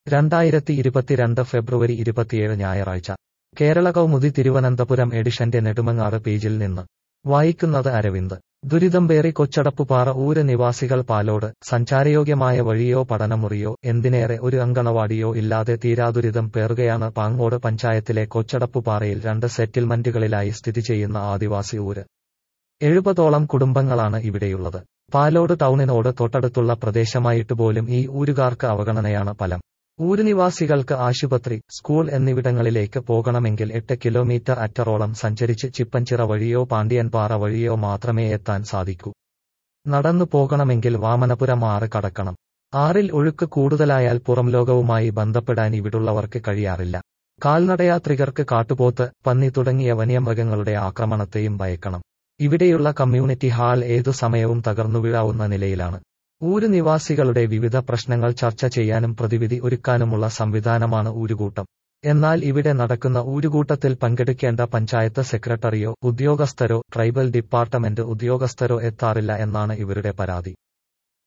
2022 ഫെബ്രുവരി 27 ഞായറാഴ്ച കേരള കൗമുദി തിരുവനന്തപുരം എഡിഷന്റെ നെടുമങ്ങാട് പേജിൽ നിന്ന് വായിക്കുന്നത് അരവിന്ദ്. ദുരിതം പേറി കൊച്ചടപ്പുപാറ ഊര് നിവാസികൾ പാലോട്. സഞ്ചാരയോഗ്യമായ വഴിയോ പഠനമുറിയോ എന്തിനേറെ ഒരു അങ്കണവാടിയോ ഇല്ലാതെ തീരാദുരിതം പേറുകയാണ് പാങ്ങോട് പഞ്ചായത്തിലെ കൊച്ചടപ്പുപാറയിൽ 2 സെറ്റിൽമെന്റുകളിലായി സ്ഥിതി ചെയ്യുന്ന ആദിവാസി ഊര്. 70ഓളം കുടുംബങ്ങളാണ് ഇവിടെയുള്ളത്. പാലോട് ടൗണിനോട് തൊട്ടടുത്തുള്ള പ്രദേശമായിട്ടുപോലും ഈ ഊരുകാർക്ക് അവഗണനയാണ് ഫലം. ഊര് നിവാസികൾക്ക് ആശുപത്രി, സ്കൂൾ എന്നിവിടങ്ങളിലേക്ക് പോകണമെങ്കിൽ 8 കിലോമീറ്റർ അറ്ററോളം സഞ്ചരിച്ച് ചിപ്പഞ്ചിറ വഴിയോ പാണ്ടിയൻപാറ വഴിയോ മാത്രമേ എത്താൻ സാധിക്കൂ. നടന്നു പോകണമെങ്കിൽ വാമനപുരം ആറ് കടക്കണം. ആറിൽ ഒഴുക്ക് കൂടുതലായാൽ പുറംലോകവുമായി ബന്ധപ്പെടാൻ ഇവിടുള്ളവർക്ക് കഴിയാറില്ല. കാൽനടയാത്രികർക്ക് കാട്ടുപോത്ത്, പന്നി തുടങ്ങിയ വന്യമൃഗങ്ങളുടെ ആക്രമണത്തെയും ഭയക്കണം. ഇവിടെയുള്ള കമ്മ്യൂണിറ്റി ഹാൾ ഏതു സമയവും തകർന്നുവീഴാവുന്ന നിലയിലാണ്. ഊര് നിവാസികളുടെ വിവിധ പ്രശ്നങ്ങൾ ചർച്ച ചെയ്യാനും പ്രതിവിധി ഒരുക്കാനുമുള്ള സംവിധാനമാണ് ഊരുകൂട്ടം. എന്നാൽ ഇവിടെ നടക്കുന്ന ഊരുകൂട്ടത്തിൽ പങ്കെടുക്കേണ്ട പഞ്ചായത്ത് സെക്രട്ടറിയോ ഉദ്യോഗസ്ഥരോ ട്രൈബൽ ഡിപ്പാർട്ട്മെന്റ് ഉദ്യോഗസ്ഥരോ എത്താറില്ല എന്നാണ് ഇവരുടെ പരാതി.